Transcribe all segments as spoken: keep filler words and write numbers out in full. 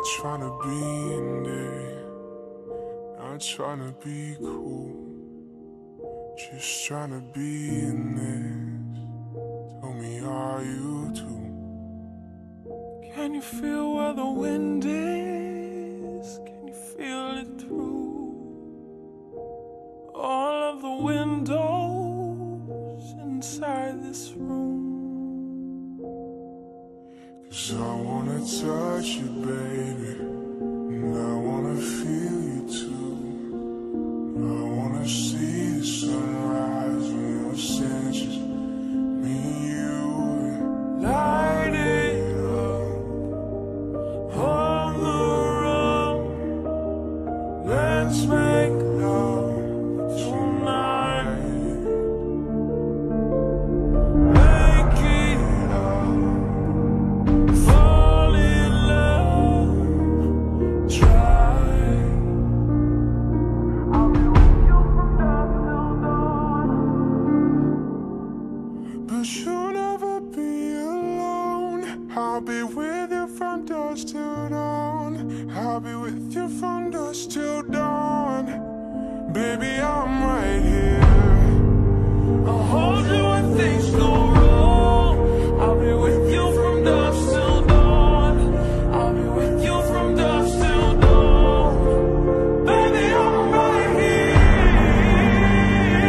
tryna be in there, not tryna be cool, just tryna be in this. Tell me, are you too? Can you feel where the wind is? Can you feel it through all of the windows inside this room? 'Cause I wanna touch you, baby, and I wanna feel you too. I wanna see the sunrise on your senses, me and you, light it up on the run. Let's make love tonight. Make it up, fall in love, try. I'll be with you from dusk till dawn, but you'll never be alone. I'll be with you from dusk till dawn. I'll be with you from dusk till dawn. Baby, I'm right here. I'll hold you when things go wrong. I'll be with you from dusk till dawn. I'll be with you from dusk till dawn. Baby, I'm right here.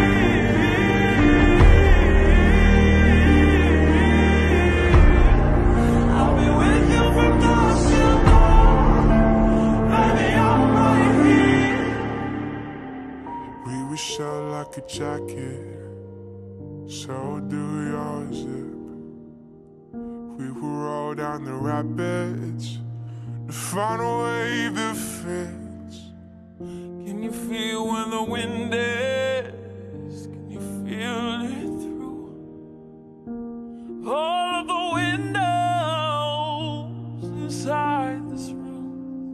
I'll be with you from dusk till dawn. Baby, I'm right here. We were shot like a jacket, so do your zip. We will roll down the rapids to find a wave that fits. Can you feel where the wind is? Can you feel it through all of the windows inside this room?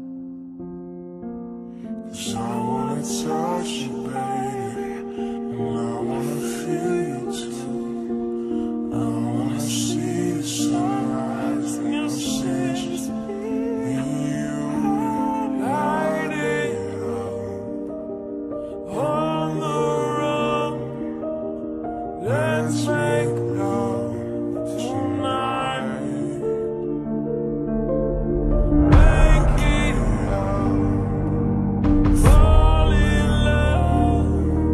'Cause I wanna touch you, baby, and I wanna feel you too. I wanna see the sunrise from your senses, me and you, light it up on the run. Let's make love tonight. Make it up, fall in love,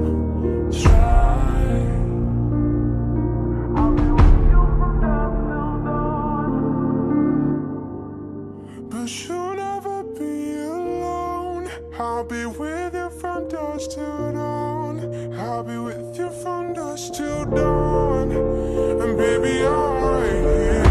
try. I'll be with you from dusk till dawn, but you'll never be alone. I'll be with you from dusk till dawn. I'll be with you from dusk till dawn, and baby, I'm right here.